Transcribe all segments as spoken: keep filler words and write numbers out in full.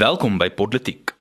Welkom by Politiek.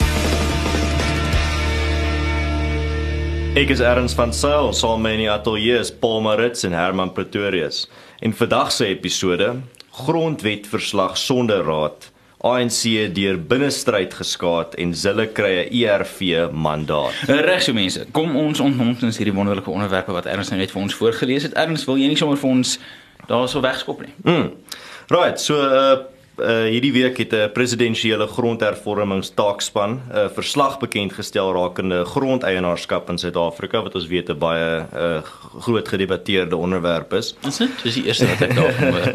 Ek is Ernst van Sail, saam met in die ateljee is Paul Maritz en Herman Pretorius. En vandag se episode, grondwetverslag sonder raad, A N C deur binnestryd geskaad en Zille kry 'n E R V mandaat. Reg so mense, kom ons ontmoet ons hierdie wonderlike onderwerpe wat Ernst nou net vir ons voorgelees het. Ernst, wil jy nie sommer vir ons daar so wegskop nie? Mm. Right, so uh, uh, hierdie week het 'n presidensiële grondhervormingstaakspan 'n uh, verslag bekend gestel rakende grondeienaarskap in Suid-Afrika, wat ons weet 'n baie uh, groot gedebatteerde onderwerp is. Is dit? Dis die eerste wat ek daarvan hoor.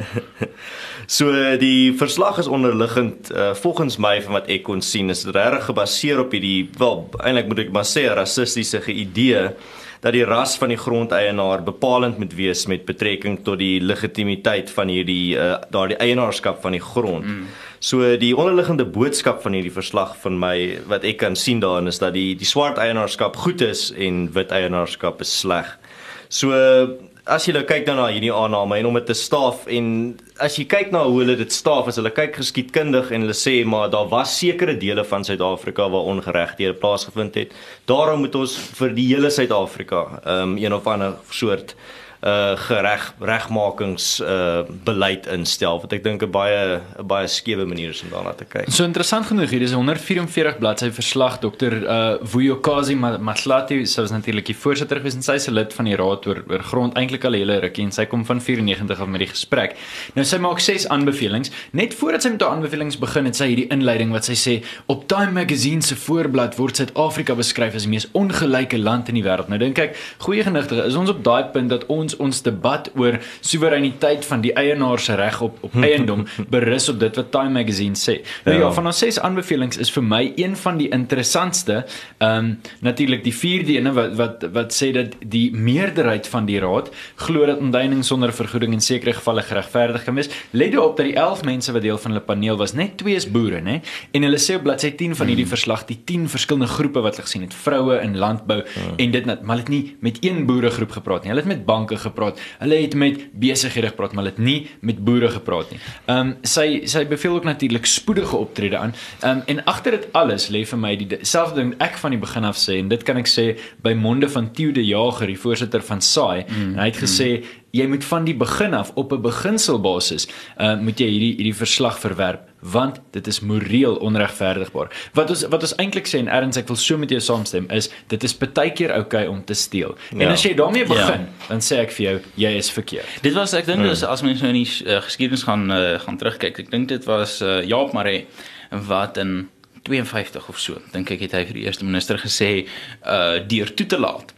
So die verslag is onderliggend, uh, volgens my van wat ek kon sien, is regtig gebaseer op hierdie, wel, eintlik moet ek maar sê, rassistiese idee dat die ras van die grondeienaar bepalend moet wees met betrekking tot die legitimiteit van hierdie uh, daardie eienaarskap van die grond. Mm. So die onderliggende boodskap van hierdie verslag van my wat ek kan sien daarin is dat die die swart eienaarskap goed is en wit eienaarskap is sleg. So as jy nou kyk dan na hierdie aanname en om dit te staaf, en as jy kyk na hoe hulle dit staaf, as hulle kyk geskiedkundig en hulle sê, maar daar was sekere dele van Suid-Afrika waar ongeregtighede plaasgevind het, daarom moet ons vir die hele Suid-Afrika um, een of ander soort uh, gereg, regmakings uh, beleid instel, wat ek dink 'n baie, 'n baie skewe manier is om daarna te kyk. So interessant genoeg, hier is 'n honderd vyf en veertig bladsy verslag. Dokter uh, Vuyokazi Matlati, sy was natuurlik die voorsitter gewees en sy is 'n lid van die raad oor, oor grond eintlik al 'n hele rukkie en sy kom van vyfennegentig af met die gesprek. Nou sy maak ses aanbevelings. Net voordat sy met haar aanbevelings begin, het sy hierdie inleiding wat sy sê, op Time Magazine se voorblad word Suid-Afrika beskryf as die mees ongelyke land in die wêreld. Nou dink ek, goeie genigtige, is ons op daai punt dat ons ons debat oor soewereiniteit van die eienaar se reg op op eiendom berus op dit wat Time Magazine sê. Nou ja, ja van ons ses aanbevelings is vir my een van die interessantste, um, natuurlik die vierde ene wat wat wat sê dat die meerderheid van die raad glo dat ontheining sonder vergoeding in sekere gevalle geregverdig kan wees. Let op dat die elf mense wat deel van hulle paneel was, net twee is boere, né? En hulle sê op bladsy tien van hierdie verslag die tien verskillende groepe wat hulle gesien het, vroue in landbou ja. en dit net, maar hulle het nie met een boeregroep gepraat nie. Hulle het met banke gepraat. Hulle het met besighede gepraat, maar hulle het nie met boere gepraat nie. Ehm um, sy sy beveel ook natuurlik spoedige optrede aan. Ehm um, en agter dit alles lê vir my die selfde ding ek van die begin af sê, en dit kan ek sê by monde van Theo de Jager, die voorsitter van S A I, mm, en hy het gesê mm. jy moet van die begin af op 'n beginselbasis uh, moet jy hierdie hierdie verslag verwerp, want dit is moreel onregverdigbaar. Wat ons wat ons eintlik sê, en Ernst, ek wil so met jou saamstem, is dit is baie keer oukei om te steel. En ja. as jy daarmee begin, ja. dan sê ek vir jou, jy is verkeerd. Dit was, ek dink, hmm. as mense nou in die uh, geskiedenis gaan uh, gaan terugkyk, ek dink dit was uh, Jaap Maree wat in tweeënvyftig of so, dink ek het hy vir die eerste minister gesê, uh, deur toe te laat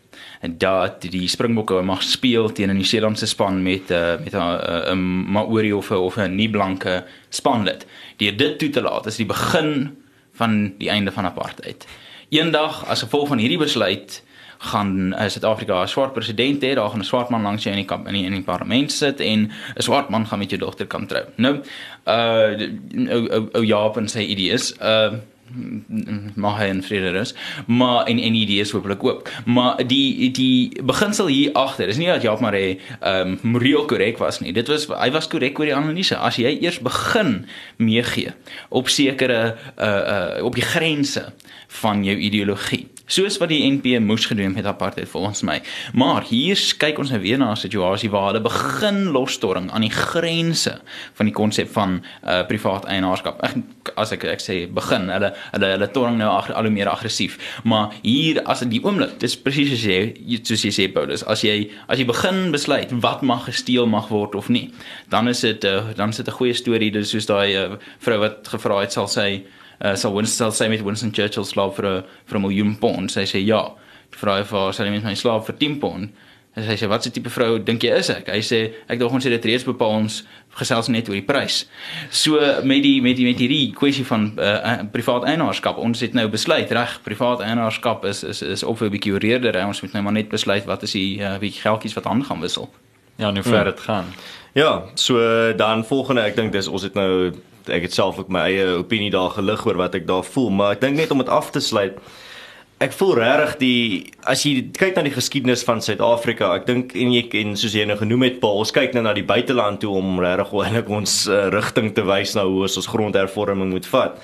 dat die Springbokke mag speel teen 'n Nieu-Seelandse span met 'n uh, met 'n uh, Maori of 'n of 'n nie-blanke spanlid. Deur dit toe te laat is die begin van die einde van apartheid. Eendag as gevolg van hierdie besluit gaan uh, Suid-Afrika 'n swart president hê, daar gaan 'n swart man langs jou in die, in die in die parlement sit en 'n swart man gaan met jou dogter kan trou. Nou, uh ou ou ou Jaap en sy idees, uh mag hy in vrede rus, maar en en idees hopelik ook. Maar die die beginsel hier agter is nie dat Jaap Maree um, moreel korrek was nie. Dit was hy was korrek oor die analise. As jy eers begin meegee op sekere uh, uh, op die grense van jou ideologie, soos wat die N P moes gedoen met apartheid volgens my. Maar hier kyk ons nou weer na 'n situasie waar hulle begin losstorm aan die grense van die konsep van uh, privaat eienaarskap. Ek, as ek ek sê begin, hulle hulle hulle torring nou al hoe meer aggressief. Maar hier as in die oomblik, dis presies soos jy soos jy sê Paulus, as jy as jy begin besluit wat mag gesteel mag word of nie, dan is dit uh, dan is dit 'n goeie storie. Dis soos daai uh, vrou wat gevra het, sal sy Uh, sal Winston sê met Winston Churchill slaap vir 'n vir 'n miljoen pond. Sy sê ja. Vra hy vir haar, sal jy met my slaap vir tien pond? En sy sê, wat se tipe vrou dink jy is ek? Hy sê, ek dink ons het dit reeds bepaal, ons gesels net oor die prys. So met die met die met hierdie kwessie van uh, privaat eienaarskap, ons het nou besluit, reg, privaat eienaarskap is is is op 'n bietjie oreerder, ons moet nou maar net besluit wat is die uh, bietjie geldjies wat aan gaan wissel. Ja, hoe ver dit gaan. Ja, so dan volgende, ek dink dis ons het nou ek het self ook my eie opinie daar gelig oor wat ek daar voel, maar ek dink net om dit af te sluit, ek voel regtig die, as jy kyk na die geskiedenis van Suid-Afrika, ek dink, en jy, en soos jy nou genoem het, Paul, ons kyk nou na die buiteland toe om regtig eintlik ons uh, rigting te wys na hoe ons ons grondhervorming moet vat.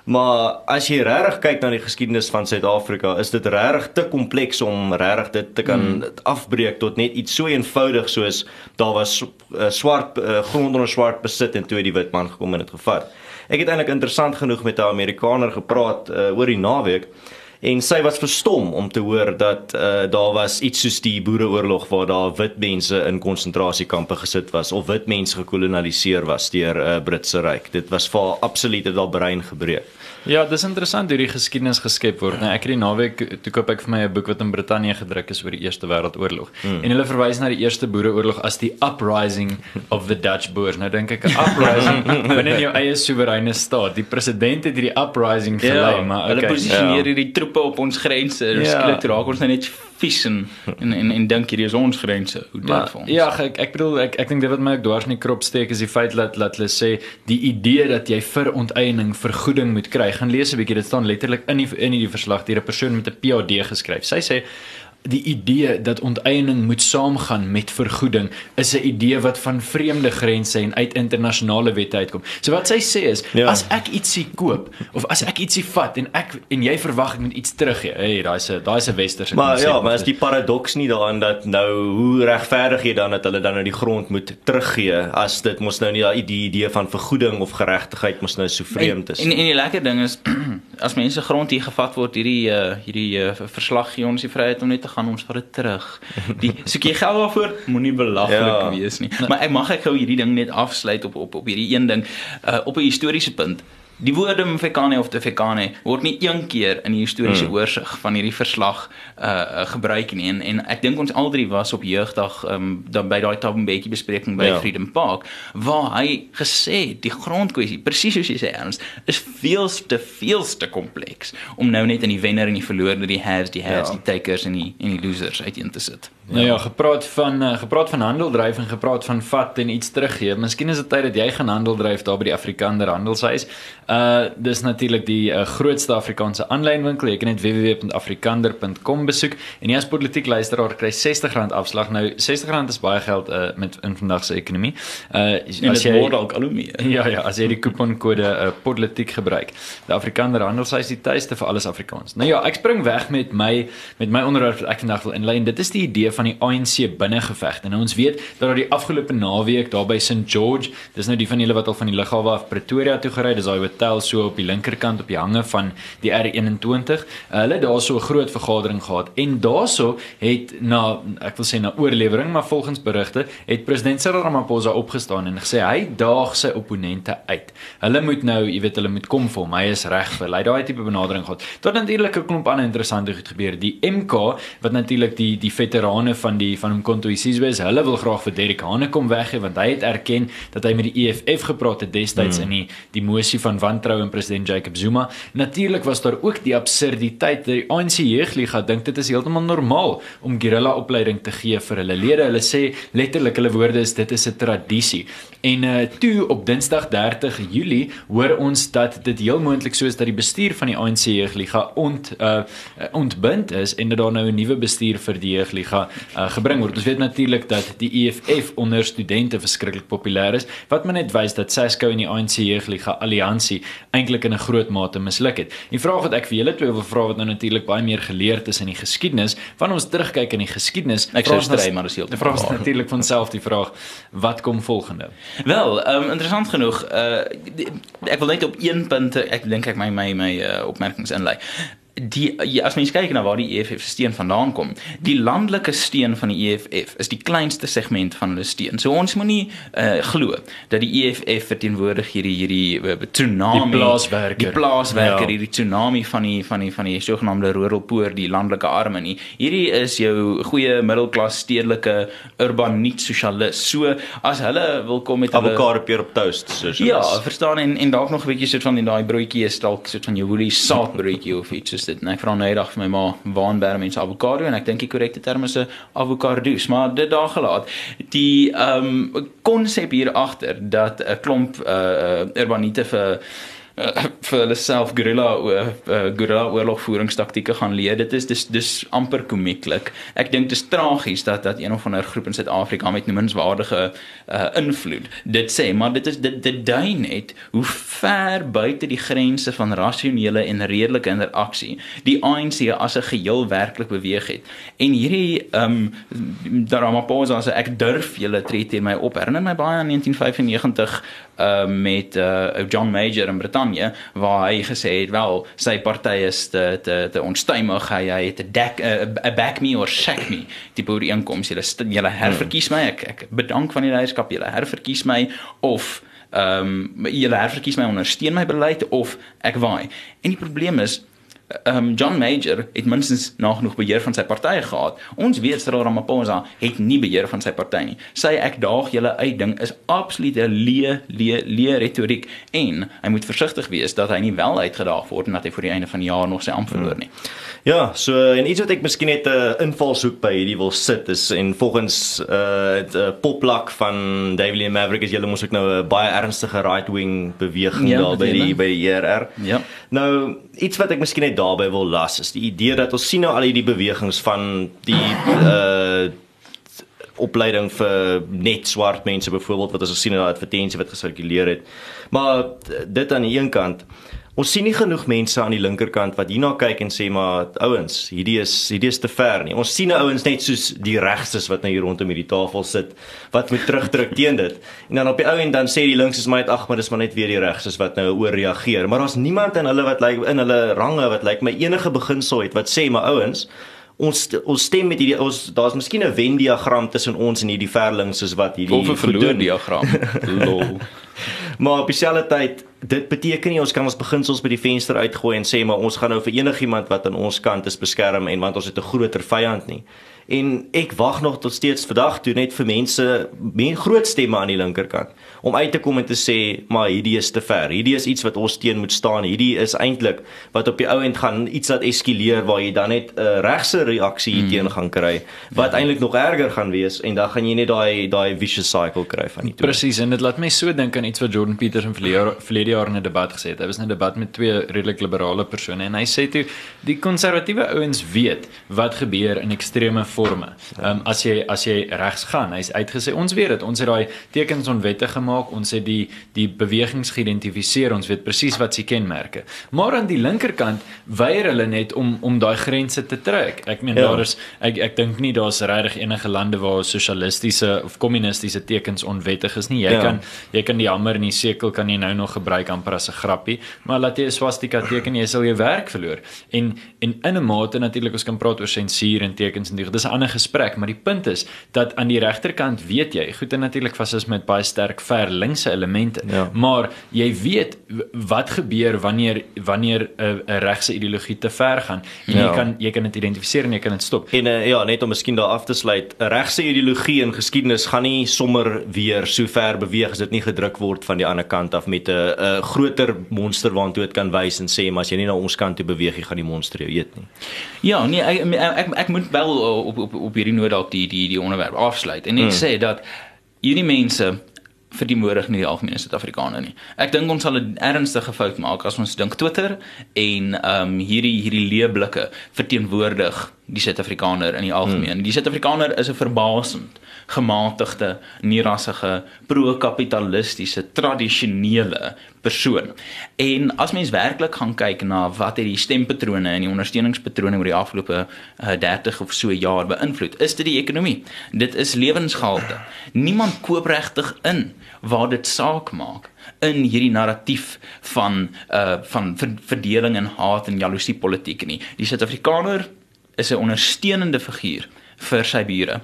Maar as jy regtig kyk na die geskiedenis van Suid-Afrika, is dit regtig te kompleks om regtig dit te kan mm. afbreek tot net iets so eenvoudig soos daar was uh, swart uh, grond onder swart besit en toe die wit man gekom en dit gevat. Ek het eintlik interessant genoeg met 'n Amerikaner gepraat uh, oor die naweek. En sy was verstom om te hoor dat uh, daar was iets soos die boereoorlog waar daar wit mense in konsentrasiekampe gesit was of wit mense gekolonialiseer was deur uh, Britse ryk. Dit was vir haar absoluut het haar brein gebreek. Ja, dis interessant hoe die geskiedenis geskep word. Nou, ek het die naweek toe koop ek vir my 'n boek wat in Brittanje gedruk is oor die Eerste Wêreldoorlog. Hmm. En hulle verwys na die Eerste Boereoorlog as die uprising of the Dutch Boers. Nou dink ek 'n uprising binne jou eie soewereine staat. Die president het hierdie uprising gelei, ja, maar okay. Hulle posisioneer hierdie troepe op ons grense. Ja. Skielik raak ons nou net vies en en en, en dink hierdie is ons grense. Hoe dit vir ons. Ja, ek ek bedoel ek ek dink dit wat my ook dwars in die krop steek is die feit dat dat hulle sê die idee dat jy vir onteiening vergoeding moet kry. Gaan lees 'n bietjie, dit staan letterlik in die in die verslag deur 'n persoon met 'n P H D geskryf. Sy sê die idee dat onteiening moet saamgaan met vergoeding is 'n idee wat van vreemde grense en uit internasionale wette uitkom. So wat sy sê is, ja. as ek ietsie koop of as ek ietsie vat en ek en jy verwag ek moet iets teruggee. Hey, daai's 'n daai's 'n westerse Maar ja, maar is die paradoks nie daarin dat nou hoe regverdig jy dan dat hulle dan nou die grond moet teruggee as dit mos nou nie die idee van vergoeding of geregtigheid mos nou so vreemd is. En en, en die lekker ding is as mense grond hier gevat word, hierdie uh, hierdie uh, verslag gee ons die vryheid om net te gaan, ons vat dit terug. Die soek jy geld daarvoor, moenie belaglik ja. wees nie. Maar ek mag ek gou hierdie ding net afsluit op op op hierdie een ding uh, op 'n historiese punt. Die woorde Mfecane of Tefecane word nie een keer in die historiese hmm. oorsig van hierdie verslag uh, gebruik nie. En, en ek dink ons al drie was op jeugdag um, dan by daai Tabombeki bespreking by ja. Freedom Park, waar hy gesê het, die grondkwessie, presies soos jy sê Ernst, is veelste, veelste kompleks om nou net in die wenner en die verloorde, die haves, die haves, ja. die takers en die, en die losers uiteen te sit. Ja. Nou ja, gepraat van uh, gepraat van handel dryf en gepraat van vat en iets teruggee. Miskien is dit tyd dat jy gaan handel dryf daar by die Afrikaner Handelshuis. Uh dis natuurlik die uh, grootste Afrikaanse aanlynwinkel. Jy kan net w w w punt afrikander punt com besoek en jy as politiek luisteraar kry R sestig rand afslag. Nou R sestig rand is baie geld uh, met in vandag se ekonomie. Uh en as jy word dalk al hoe meer. Ja ja, as jy die kuponkode uh, politiek gebruik. Die Afrikaner Handelshuis is die tuiste vir alles Afrikaans. Nou ja, ek spring weg met my met my onderwerp wat ek vandag wil inlei. Dit is die idee van die A N C binnengevegte. Nou ons weet dat daar die afgelope naweek daar by Saint George, dis nou die van julle wat al van die lughawe af Pretoria toe gery, dis daai hotel so op die linkerkant op die hange van die R eenentwintig. Uh, hulle daar so 'n groot vergadering gehad en daarso het na ek wil sê na oorlewering, maar volgens berigte het president Cyril Ramaphosa opgestaan en gesê hy daag sy opponente uit. Hulle moet nou, jy weet, hulle moet kom vir hom. Hy is reg vir. Hy daai tipe benadering gehad. Tot natuurlik 'n klomp ander interessante goed gebeur. Die M K wat natuurlik die die veterane van die van Umkhonto weSizwe is, hulle wil graag vir Derek Hanekom weggee want hy het erken dat hy met die E F F gepraat het destyds hmm. in die die mosie van wantrou en president Jacob Zuma. Natuurlik was daar ook die absurditeit dat die A N C Jeugliga dink dit is heeltemal normaal om guerrilla opleiding te gee vir hulle lede. Hulle sê letterlik hulle woorde is dit is 'n tradisie. En uh, toe op Dinsdag dertig Julie hoor ons dat dit heel moontlik so is dat die bestuur van die A N C Jeugliga ont uh, ontbind is en dat daar nou 'n nuwe bestuur vir die Jeugliga uh, gebring word. Ons weet natuurlik dat die E F F onder studente verskriklik populêr is, wat maar net wys dat SASCO en die A N C Jeugliga alliansie eintlik in 'n groot mate misluk het. Die vraag wat ek vir julle twee wil vra wat nou natuurlik baie meer geleerd is in die geskiedenis, wanneer ons terugkyk in die geskiedenis, ek sou stry maar is heeltemal. Die vraag is natuurlik van self die vraag, wat kom volgende? Wel, um, interessant genoeg, uh, ek wil net op een punt, ek dink ek my my my uh, opmerkings inlei. Die, as mens kyk na waar die E F F steun vandaan kom, die landelike steun van die E F F is die kleinste segment van hulle steun. So ons moenie uh, glo dat die E F F verteenwoordig hierdie hierdie uh, tsunami, die plaaswerker, die plaaswerker, ja. hierdie tsunami van die van die van die sogenaamde rural poor, die landelike arme nie. Hierdie is jou goeie middelklas stedelike urbaniet sosialis. So as hulle wil kom met hulle avokado peer op toast soos ja, verstaan en en dalk nog 'n bietjie soort van in daai broodjie is dalk soort van jou Woolies saadbroodjie of iets dit. En ek vra nou eendag vir my ma, waar bære mense avokado en ek dink die korrekte term is 'n avocado's, maar dit daar gelaat. Die ehm um, konsep hier agter dat 'n klomp uh, urbaniete vir uh, vir hulle self guerrilla uh, guerrilla oorlogvoeringstaktieke gaan leer. Dit is dis dis amper komieklik. Ek dink dit is tragies dat dat een of ander groep in Suid-Afrika met noemenswaardige uh, invloed dit sê, maar dit is dit dit dui net hoe ver buite die grense van rasionele en redelike interaksie die A N C as 'n geheel werklik beweeg het. En hierdie um, Ramaphosa sê ek durf julle tree teen my op. Herinner my baie aan negentien vyfennegentig uh, met uh, John Major in Brittanje, waar hy gesê het, wel, sy party is te, te, te onstuimig, hy, hy het 'n dek, uh, back me or shack me, tipe ooreenkoms, julle, julle herverkies my, ek, ek bedank van die leierskap, julle herverkies my, of um, julle herverkies my, ondersteun my beleid, of ek waai. En die probleem is, Um, John Major het minstens nagenoeg beheer van sy party gehad. Ons weet Cyril Ramaphosa het nie beheer van sy party nie. Sy ek daag julle uit ding is absoluut 'n leë leë leë retoriek en hy moet versigtig wees dat hy nie wel uitgedaag word en dat hy voor die einde van die jaar nog sy amp verloor nie. Ja, so en iets wat ek miskien net 'n uh, invalshoek by hierdie wil sit is en volgens 'n uh, uh, poplak van David Maverick is julle mos ook nou 'n baie ernstige right-wing beweging ja, daar by die by die E R R. Ja. Nou iets wat ek miskien net daarby wil las is die idee dat ons sien nou al hierdie bewegings van die uh opleiding vir net swart mense byvoorbeeld wat ons sien in 'n advertensie wat gesirkuleer het. Maar dit aan die een kant, ons sien nie genoeg mense aan die linkerkant wat hierna kyk en sê maar ouens, hierdie is hierdie is te ver nie. Ons sien ouens net soos die regstes wat nou hier rondom hierdie tafel sit wat moet terugdruk teen dit. En dan op die ou en dan sê die linkses maar net ag, maar dis maar net weer die regstes wat nou oorreageer. Maar daar's niemand in hulle wat lyk in hulle range wat lyk my enige beginsel het wat sê maar ouens, ons ons stem met hierdie ons daar's miskien 'n Venn-diagram tussen ons en hierdie verlinkses wat hierdie of 'n verloor-diagram. Lol. Maar op dieselfde tyd, dit beteken nie ons kan ons beginsels by die venster uitgooi en sê maar ons gaan nou vir enigiemand wat aan ons kant is beskerm en want ons het 'n groter vyand nie. En ek wag nog tot steeds vandag toe net vir mense, men groot stemme aan die linkerkant, om uit te kom en te sê, maar hierdie is te ver, hierdie is iets wat ons teen moet staan, hierdie is eintlik wat op die ou end gaan iets wat eskaleer, waar jy dan net 'n uh, regse reaksie mm. teen gaan kry, wat ja. eintlik nog erger gaan wees, en dan gaan jy net daai daai vicious cycle kry van die twee. Presies, en dit laat my so dink aan iets wat Jordan Peterson verlede jaar in 'n debat gesê het. Hy was in 'n debat met twee redelik liberale persone, en hy sê toe, die konservatiewe ouens weet wat gebeur in ekstreme forme. Um, as jy as jy regs gaan, hy's uitgesê, ons weet dit, ons het daai tekens onwettig gemaak, ons het die die bewegings geïdentifiseer, ons weet presies wat se kenmerke. Maar aan die linkerkant weier hulle net om om daai grense te trek. Ek meen ja. daar is ek ek dink nie daar's regtig enige lande waar sosialistiese of kommunistiese tekens onwettig is nie. Jy ja. kan jy kan die hamer en die sekel kan jy nou nog gebruik amper as 'n grappie, maar laat jy 'n swastika teken, jy sal jou werk verloor. En en in 'n mate natuurlik ons kan praat oor sensuur en tekens en die, dis 'n ander gesprek, maar die punt is dat aan die regterkant weet jy, goed en natuurlik fasisme met baie sterk ver linkse elemente, ja. maar jy weet wat gebeur wanneer wanneer 'n regse ideologie te ver gaan, en ja. jy kan jy kan dit identifiseer en jy kan dit stop. En uh, ja, net om miskien daar af te sluit, 'n regse ideologie in geskiedenis gaan nie sommer weer so ver beweeg as dit nie gedruk word van die ander kant af met 'n uh, uh, groter monster waartoe dit kan wys en sê, maar as jy nie na ons kant toe beweeg, jy gaan die monster jou eet nie. Ja, nee, ek ek, ek, ek moet wel op op op hierdie noot dalk die die die onderwerp afsluit en net hmm. sê dat hierdie mense verteenwoordig nie die algemene Suid-Afrikaner nie. Ek dink ons sal 'n ernstige fout maak as ons dink Twitter en um, hierdie hierdie leeblikke verteenwoordig die Suid-Afrikaner in die algemeen. Hmm. Die Suid-Afrikaner is 'n verbasend gematigde, nie-rassige, pro-kapitalistiese, tradisionele persoon. En as mens werklik gaan kyk na wat het die stempatrone en die ondersteuningspatrone oor die afgelope uh, dertig of so jaar beïnvloed, is dit die ekonomie. Dit is lewensgehalte. Niemand koop regtig in waar dit saak maak in hierdie narratief van uh, van verdeling en haat en jaloesie politiek nie. Die Suid-Afrikaner is 'n ondersteunende figuur vir sy bure.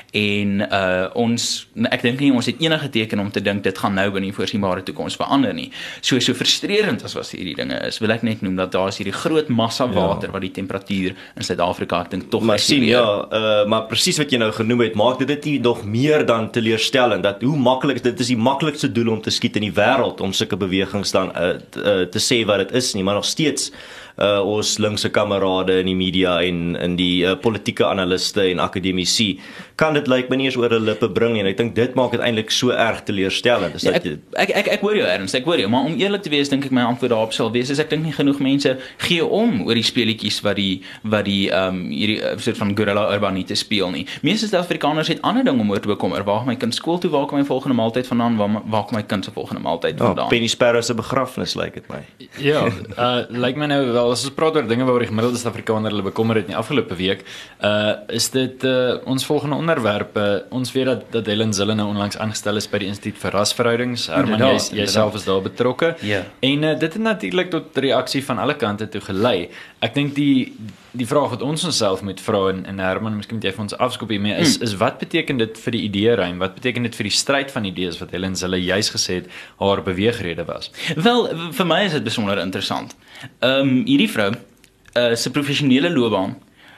En uh, ons, ek dink nie ons het enige teken om te dink dit gaan nou binne die voorsienbare toekoms verander nie. So so frustrerend as wat hierdie dinge is, wil ek net noem dat daar is hierdie groot massa water ja. wat die temperatuur in Suid-Afrika ek dink tog maar sien ja, uh, maar presies wat jy nou genoem het, maak dit dit nie nog meer dan teleurstellend dat hoe maklik dit is die maklikste doel om te skiet in die wêreld om sulke bewegings dan uh, t, uh, te sê wat dit is nie, maar nog steeds Uh, ons linkse kamerade in die media en in die uh, politieke analiste en akademici, kan dit lyk my nie eens oor 'n lippe bring nie. En ek dink dit maak dit eintlik so erg teleurstellend. Ja, ek, ek ek ek hoor jou Ernst, ek hoor jou, maar om eerlik te wees dink ek my antwoord daarop sal wees is ek dink nie genoeg mense gee om oor die speletjies wat die wat die ehm um, hierdie uh, soort van guerrilla urbaniete speel nie. Meeste Suid-Afrikaners het ander dinge om oor te bekommer. Waar gaan my kind skool toe? Waar kom my volgende maaltyd vandaan? Waar waar kom my kind se volgende maaltyd vandaan? Oh, Penny Sparrow se begrafnis lyk dit my. Ja, uh, lyk my nou wel as ons praat oor dinge waaroor die gemiddelde Suid-Afrikaner hulle bekommer het in die afgelope week, uh, is dit uh, ons volgende onderwerp. Uh, ons weet dat dat Helen Zille nou onlangs aangestel is by die Instituut vir Rasverhoudings. Herman, jy jouself is daar betrokke. Ja. En uh, dit het natuurlik tot reaksie van alle kante toe gelei. Ek dink die die vraag wat ons onsself moet vra en, en Herman, miskien moet jy vir ons afskop hiermee, is mm. is wat beteken dit vir die ideeruim? Wat beteken dit vir die stryd van idees wat Helen Zille juis gesê het haar beweegrede was? Wel, vir my is dit besonder interessant. Ehm um, hierdie vrou uh, se professionele loopbaan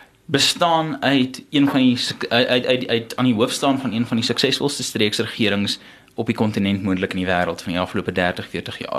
bestaan uit een van die uit uit, uit, uit aan die hoof staan van een van die suksesvolste streeksregerings op die kontinent moontlik in die wêreld van die afgelope dertig, veertig jaar.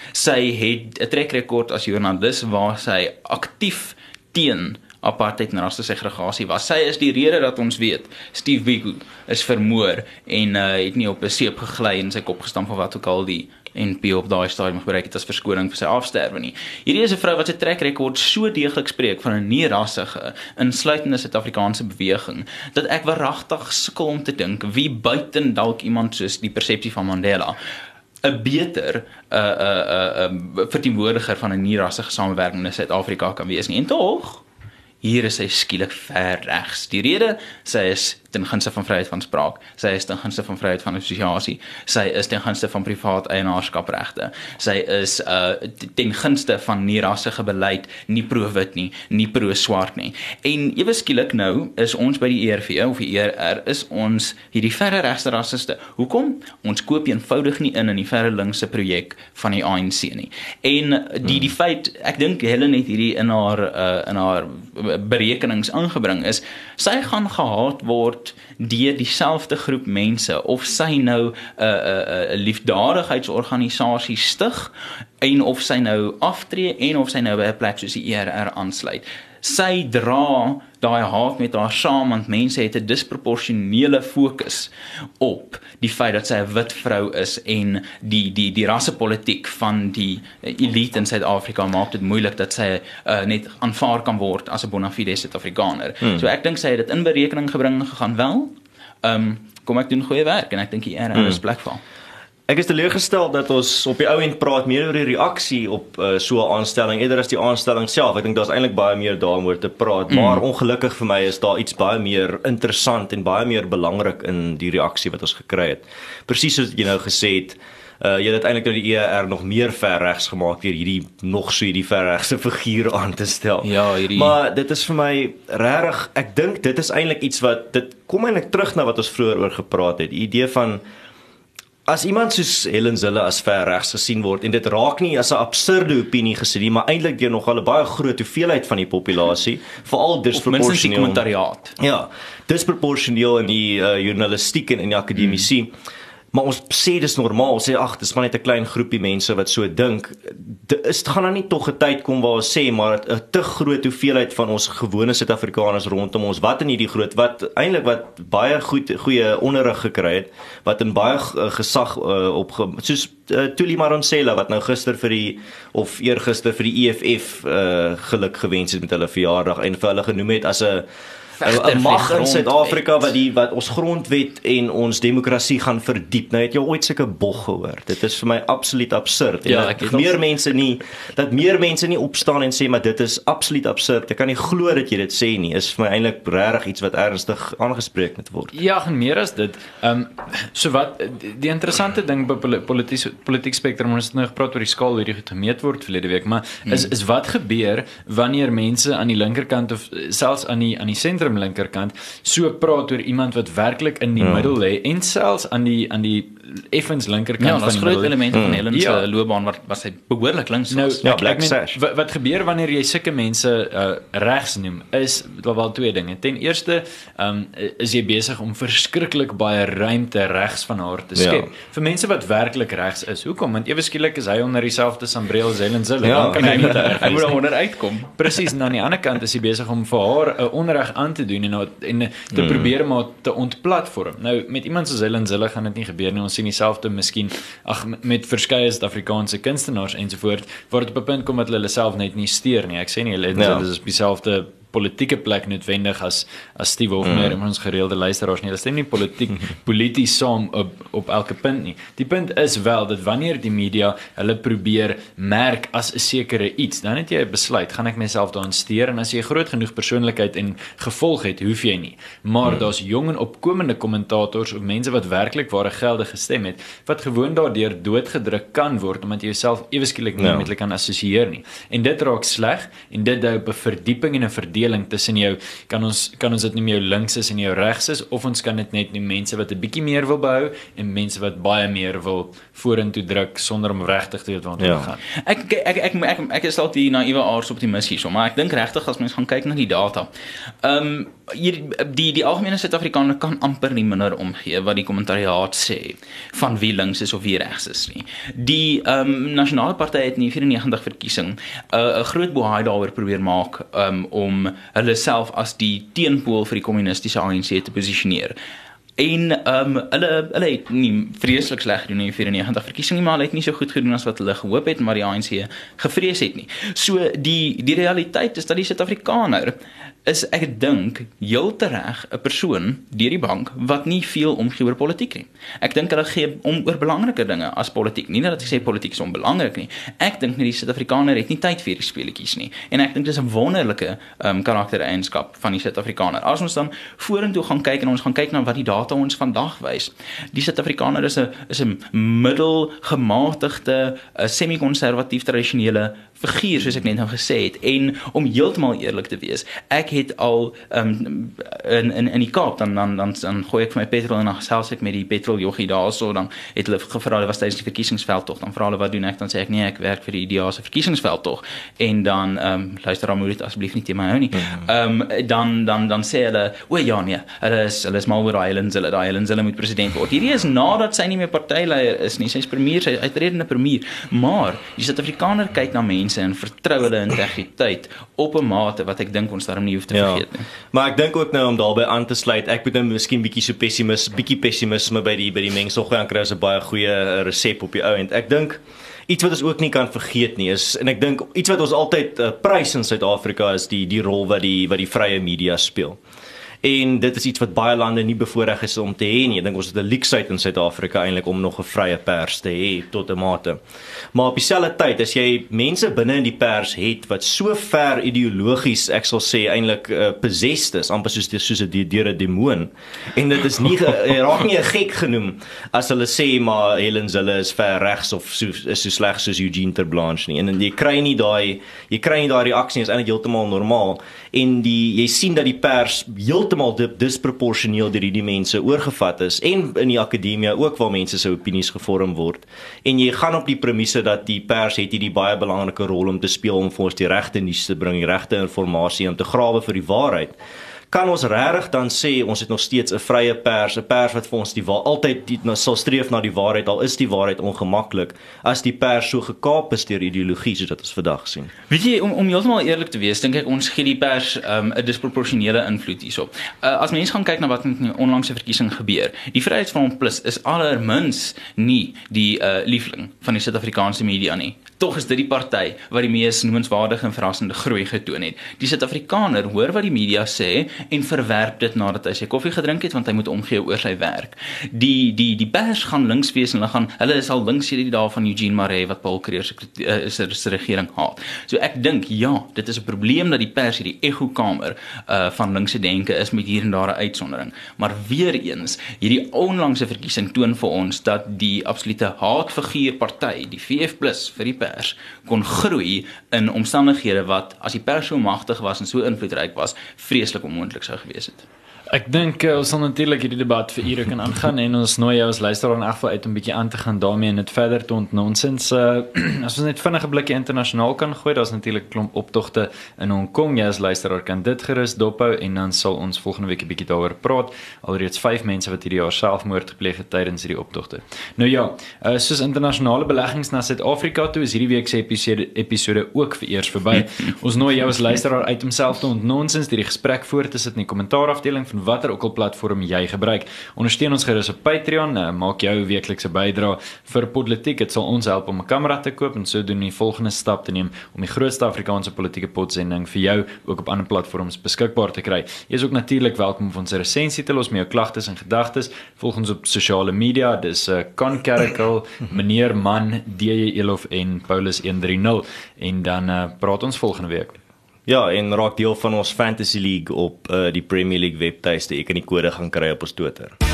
Sy het 'n trekrekord as joernalis waar sy aktief teen apartheid en rassesegregasie was. Sy is die rede dat ons weet Steve Biko is vermoor en uh, het nie op 'n seep gegly en sy kop gestamp of wat ook al die N P op daai stadium gebruik het as verskoning vir sy afsterwe nie. Hierdie is 'n vrou wat sy trekrekord so deeglik spreek van 'n nie-rassige, insluitende Suid-Afrikaanse beweging, dat ek waaragtig sukkel om te dink wie buiten dalk iemand soos die persepsie van Mandela 'n beter uh, uh, uh, uh, verteenwoordiger van 'n nie-rassige samewerking in Suid-Afrika kan wees nie. En tog, hier is sy skielik ver regs. Die rede, sy is ten gunste van vryheid van spraak, sy is ten gunste van vryheid van assosiasie, sy is ten gunste van privaat eienaarskapregte, sy is uh, ten gunste van nie-rassige beleid, nie pro-wit nie, nie pro-swart nie. En ewe skielik nou is ons by die E R V of die E R R, is ons hierdie verre regste rassiste. Hoekom? Ons koop eenvoudig nie in in die verre linkse projek van die A N C nie. En die die feit, ek dink Helen het hierdie in haar uh, in haar berekenings aangebring is, sy gaan gehaat word deur dieselfde groep mense, of sy nou 'n uh, uh, uh, liefdadigheidsorganisasie stig, en of sy nou aftree, en of sy nou by 'n plek soos die E R R aansluit. Sy dra daai haat met haar saam, want mense het 'n disproporsionele fokus op die feit dat sy 'n wit vrou is, en die die die rassepolitiek van die elite in Suid-Afrika maak dit moeilik dat sy uh, net aanvaar kan word as 'n bona fide Suid-Afrikaner. Hmm. So ek dink sy het dit in berekening gebring gegaan wel. Um, kom ek doen goeie werk en ek dink die E R R hmm. is plek vir. Ek is teleurgestel dat ons op die ou end praat meer oor die reaksie op uh, so 'n aanstelling eerder as die aanstelling self. Ek dink daar's eintlik baie meer daaroor te praat, mm. maar ongelukkig vir my is daar iets baie meer interessant en baie meer belangrik in die reaksie wat ons gekry het. Presies soos jy nou gesê het, uh, jy het eintlik nou die E R R nog meer ver regs gemaak deur hierdie nog so hierdie ver regse figuur aan te stel. Ja, hierdie Maar dit is vir my regtig, ek dink dit is eintlik iets wat dit kom eintlik terug na wat ons vroeër oor gepraat het. Die idee van as iemand soos Helen Zille as ver regs gesien word, en dit raak nie as 'n absurde opinie gesien nie, maar eintlik deur nogal 'n baie groot hoeveelheid van die populasie, veral disproporsioneel. Of kommentariaat. Ja, disproporsioneel in die uh, journalistiek en in die akademisie. Hmm. Maar ons sê dis normaal, ons sê ag, dis maar net 'n klein groepie mense wat so dink. Dit gaan dan nie tog 'n tyd kom waar ons sê maar 'n te groot hoeveelheid van ons gewone Suid-Afrikaners rondom ons wat in hierdie groot wat eintlik wat baie goed goeie onderrig gekry het, wat in baie gesag uh, op soos uh, Thuli Madonsela wat nou gister vir die of eergister vir die E F F uh, geluk gewens het met hulle verjaardag en vir hulle genoem het as 'n 'n mag in Suid-Afrika wat die wat ons grondwet en ons demokrasie gaan verdiep. Nou het jy ooit sulke bog gehoor. Dit is vir my absoluut absurd. En ja, dat ek meer mense nie dat meer mense nie opstaan en sê maar dit is absoluut absurd. Ek kan nie glo dat jy dit sê nie. Is vir my eintlik regtig iets wat ernstig aangespreek moet word. Ja, en meer as dit. Ehm um, so wat die, die interessante ding by politiek politiek spektrum, ons het nou gepraat oor die skaal hoe dit gemeet word verlede week, maar is is wat gebeur wanneer mense aan die linkerkant of selfs aan die aan die sentrum linkerkant so praat oor iemand wat werklik in die ja. middel lê en selfs aan die aan die effens linkerkant ja, van die groot element van Helen se ja. loopbaan wat was hy behoorlik links nou, ja, Black Sash. Wat, wat gebeur wanneer jy sulke mense uh, regs noem is wel, wel twee dinge. Ten eerste um, is jy besig om verskriklik baie ruimte regs van haar te skep. Ja. Vir mense wat werklik regs is. Hoekom? Want ewe skielik is hy onder dieselfde sambreel as Helen Zille. Ja, dan kan hy nie daar hy moet daar onder uitkom. Presies, en aan die ander kant is hy besig om vir haar 'n uh, onreg aan te te doen en, en te mm. probeer maar te ontplatform. Nou, met iemand soos Helen Zille gaan dit nie gebeur nie. Ons sien dieselfde miskien ag met verskeie Suid-Afrikaanse kunstenaars ensovoort, waar dit op 'n punt kom dat hulle self net nie steur nie. Ek sê nie, Helen Zille is op dieselfde politieke plek noodwendig as as Steve Hofmeyer mm. en ons gereelde luisteraars nie. Hulle stem nie politiek polities saam op op elke punt nie. Die punt is wel dat wanneer die media hulle probeer merk as 'n sekere iets, dan het jy 'n besluit, gaan ek myself daarin steur, en as jy 'n groot genoeg persoonlikheid en gevolg het, hoef jy nie. Maar mm. daar's jong en opkomende kommentators of mense wat werklik ware gelde gestem het, wat gewoon daardeur doodgedruk kan word omdat jy jouself ewe skielik nie no. met hulle kan assosieer nie. En dit raak sleg en dit dui op 'n verdieping en 'n verdeling tussen jou, kan ons kan ons dit nie meer jou links is en jou regs is, of ons kan dit net nie mense wat 'n bietjie meer wil behou en mense wat baie meer wil vorentoe druk sonder om regtig te weet waar ja. te gaan. Ek ek ek ek, ek, ek is dalk die naïewe aards optimis hierso, maar ek dink regtig as mens gaan kyk na die data. Ehm um, hier die die algemene Suid-Afrikaner kan amper nie minder omgee wat die kommentariaat sê van wie links is of wie regs is nie. Die ehm um, nasionale party het in die vyrennegentig verkiesing 'n uh, groot bohaai daaroor probeer maak um, om hulle self as die teenpool vir die kommunistiese A N C te posisioneer. En um, hulle, hulle het nie vreeslik sleg gedoen in die vyrennegentig verkiesing nie, maar hulle het nie so goed gedoen as wat hulle gehoop het, maar die A N C gevrees het nie. So die, die realiteit is dat die Suid-Afrikaner is, ek dink, heel tereg 'n persoon deur die bank wat nie veel omgee oor politiek nie. Ek dink hulle gee om oor belangrike dinge as politiek. Nie dat ek sê politiek is onbelangrik nie. Ek dink nie die Suid-Afrikaner het nie tyd vir hierdie speletjies nie. En ek dink dis 'n wonderlike um, karaktereienskap van die Suid-Afrikaner. As ons dan vorentoe gaan kyk en ons gaan kyk na wat die data ons vandag wys. Die Suid-Afrikaner is 'n is 'n middelgematigde, semi-konservatief tradisionele figuur, soos ek net nou gesê het. En om heeltemal eerlik te wees, ek het al um, in, in, in die Kaap, dan, dan, dan, dan gooi ek vir my petrol en dan gesels ek met die petroljoggie daar so, dan het hulle gevra, hulle was tydens die verkiesingsveldtog, dan vra hulle wat doen ek, dan sê ek nee, ek werk vir die I D A se verkiesingsveldtog, en dan, um, luister dan moet dit asseblief nie teen my hou nie, um, dan, dan, dan sê hulle, o ja nee, hulle is, hulle is mal oor Helen Zille, daai Helen Zille moet president word. Hierdie is nadat sy nie meer partyleier is nie, sy is premier, sy is uitredende premier, maar die Suid-Afrikaner kyk na mense en vertrou hulle integriteit op 'n mate wat ek dink ons daarom nie hoef te ja. vergeet nie. Maar ek dink ook nou om daarbey aan te sluit, ek moet nou miskien bietjie so pessimis, bietjie pessimisme by die by die mengsel gooi, dan kry ons 'n baie goeie resep op die ou end. Ek dink iets wat ons ook nie kan vergeet nie is, en ek dink iets wat ons altyd uh, prys in Suid-Afrika is die die rol wat die wat die vrye media speel. En dit is iets wat baie lande nie bevoorreg is om te hê nie. Ek dink ons het 'n luksheid in Suid-Afrika eintlik om nog 'n vrye pers te hê tot 'n mate. Maar op dieselfde tyd, as jy mense binne in die pers het wat so ver ideologies, ek sal sê eintlik uh, possessed is, amper soos soos 'n deur 'n demoon. En dit is nie raak nie 'n gek genoem as hulle sê maar Helen Zille is ver regs of so is so sleg soos Eugene Ter Blanche nie. En, en jy kry nie daai jy kry nie daai reaksie, is eintlik heeltemal normaal. En die jy sien dat die pers heeltemal disproporsioneel deur hierdie mense oorgevat is, en in die akademia ook waar mense se opinies gevorm word. En jy gaan op die premisse dat die pers het hierdie baie belangrike rol om te speel om vir ons die regte nuus te bring, die regte inligting om te grawe vir die waarheid. Kan ons regtig dan sê ons het nog steeds 'n vrye pers, 'n pers wat vir ons die waar altyd die, nou, sal streef na die waarheid, al is die waarheid ongemaklik, as die pers so gekaap is deur ideologie soos dat ons vandag sien? Weet jy, om, om heeltemal eerlik te wees, dink ek ons gee die pers 'n um, disproporsionele invloed hierso. Uh, as mense gaan kyk na wat in die onlangse verkiesing gebeur, die Vryheidsfront Plus is allermins nie die uh, liefling van die Suid-Afrikaanse media nie. Tog is dit die party wat die mees noemenswaardige en verrassende groei getoon het. Die Suid-Afrikaner hoor wat die media sê en verwerp dit nadat hy sy koffie gedrink het, want hy moet omgee oor sy werk. Die die die pers gaan links wees en hulle gaan hulle is al links hierdie dae van Eugene Maree wat Paul Creer se uh, se regering haat. So ek dink ja, dit is 'n probleem dat die pers hierdie echokamer uh, van linkse denke is met hier en daar 'n uitsondering. Maar weer eens, hierdie onlangse verkiesing toon vir ons dat die absolute haatfiguur party, die V F plus vir die pers, kon groei in omstandighede wat as die pers so magtig was en so invloedryk was, vreeslik onmoontlik sou gewees het. Ek dink uh, ons sal natuurlik hierdie debat vir ure kan aangaan en ons nooi jou as luisteraar in elk geval uit om 'n bietjie aan te gaan daarmee en dit verder te ontnonsens. Uh, as ons net vinnige blikkie internasionaal kan gooi, daar's natuurlik 'n klomp optogte in Hong Kong. Jy as luisteraar kan dit gerus dophou en dan sal ons volgende week 'n bietjie daaroor praat. Alreeds vyf mense wat hierdie jaar selfmoord gepleeg het tydens hierdie optogte. Nou ja, uh, soos internasionale beleggings na Suid-Afrika toe is hierdie week se episode episode ook vereers verby. Ons nooi jou as luisteraar uit om self te ontnonsens deur die gesprek voort te sit in die kommentaarafdeling van watter ook al platform jy gebruik. Ondersteun ons gerus op Patreon, uh, maak jou weeklikse bydrae vir Politiek. Dit sal ons help om 'n kamera te koop en sodoende die volgende stap te neem om die grootste Afrikaanse politieke potsending vir jou ook op ander platforms beskikbaar te kry. Jy is ook natuurlik welkom om ons 'n resensie te los met jou klagtes en gedagtes. Volg ons op sosiale media, dis uh, Con Caracal, meneer Man, D J Elof en Paulus een drie nul en dan uh, praat ons volgende week. Ja, en raak deel van ons Fantasy League op uh, die Premier League webtuiste. Jy kan die kode gaan kry op ons Twitter.